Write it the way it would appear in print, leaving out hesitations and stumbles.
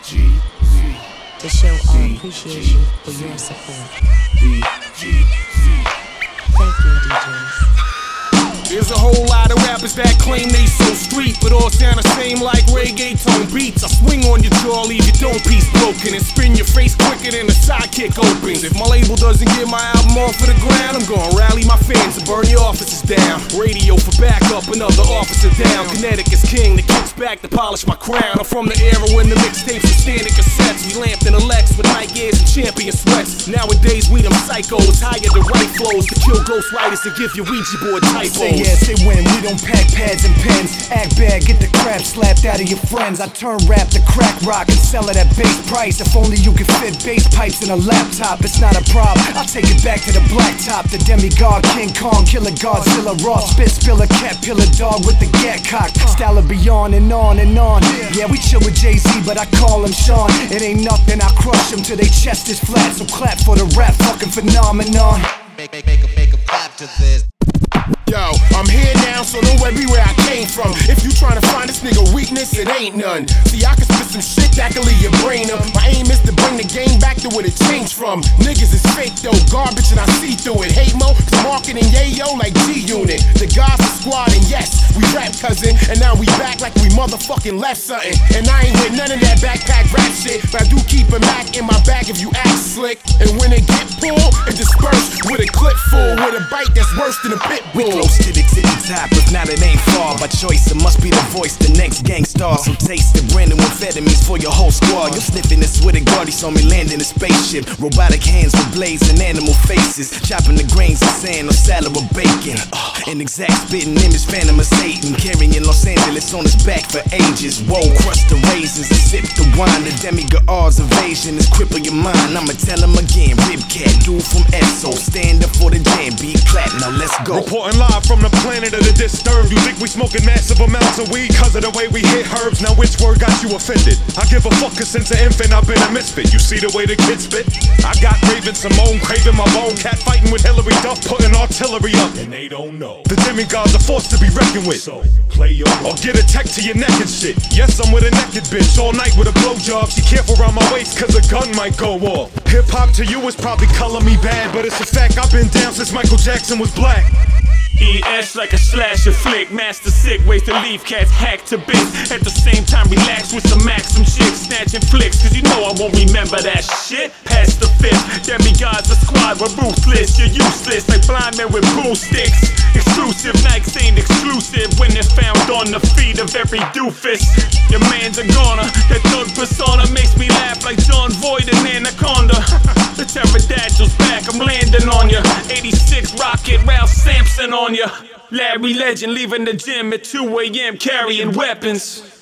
to show our appreciation for your support. Thank you, DJs. There's a whole lot of rappers that claim they so street, but all sound the same like reggaeton beats. I swing on your jaw, leave your dome piece broken, and spin your face quicker than a sidekick opens. If my label doesn't get my album off of the ground, I'm gonna rally my fans and burn your offices down. Radio for backup, another officer down. Connecticut's king, the kicks back to polish my crown. I'm from the era when the mixtapes were standing cassettes. We lamped in the Lex with Nike Airs and champion sweats. Nowadays we them psychos, hired the right flows to kill ghost writers and give you Ouija board typos. Yes, they win. We don't pack pads and pens. Act bad, get the crap slapped out of your friends. I turn rap to crack rock and sell it at base price. If only you could fit bass pipes in a laptop, it's not a problem. I'll take it back to the blacktop. The demigod, King Kong, killer Godzilla, raw spit spiller, caterpillar dog with the gat cock. Style of beyond and on and on. Yeah, we chill with Jay-Z, but I call him Sean. It ain't nothing, I crush him till they chest is flat. So clap for the rap fucking phenomenon. Make a clap to this. Yo, I'm here now, so know everywhere I came from. If you tryna find this nigga weakness, it ain't none. See, I can spit some shit that can leave your brain up. My aim is to bring the game back to what it changed from. Niggas is fake though, garbage, and I see through it. Hey Mo, marketing yayo like G-Unit. The Gaza Squad, and yes, we rap cousin. And now we back like we motherfucking left something. And I ain't with none of that backpack rap shit, but I do keep a Mac in my bag if you act slick. And when it get pulled, it disperse with a clip full, with a bite that's worse than a pit bull. Close to the tippy top, if not it ain't far. By choice, it must be the voice, the next gangstar. So taste the brand new amphetamines for your whole squad. You're sniffing this with a guard, he saw me land in a spaceship. Robotic hands with blades and animal faces, chopping the grains of sand or salad with bacon. An exact spitting image, phantom of Satan, carrying Los Angeles on his back for ages. Whoa, crush the raisins and sip the wine. The demigod's evasion is cripple your mind. I'ma tell him again, Ribcat, dude from Esso, stand up for the jam, beat clap, now let's go. Reporting live from the planet of the disturbed. You think we smoking massive amounts of weed cause of the way we hit herbs? Now which word got you offended? I give a fuck cause since an infant I've been a misfit. You see the way the kids spit? I got Raven Simone craving my bone, cat fighting with Hillary Duff, putting artillery up, and they don't know. The demigods are forced to be reckoned with, so play your role. Or get a tech to your neck and shit. Yes, I'm with a naked bitch all night with a blowjob. She careful around my waist cause a gun might go off. Hip hop to you is probably color me bad, but it's a fact I've been down since Michael Jackson was black. ES like a slasher flick, master sick, ways to leave cats hacked to bits. At the same time relax with some Maxim shit, snatching flicks, cause you know I won't remember that shit. Past the fifth, demigods, a squad, we're ruthless. You're useless like blind men with broomsticks. Exclusive Nikes ain't exclusive when they're found on the feet of every doofus. Your man's a goner, that thug persona makes me laugh like John Voight and Anaconda. The pterodactyl's back, I'm landing on ya. 86 rocket, Ralph Sampson on ya. Larry Legend leaving the gym at 2 a.m. carrying weapons.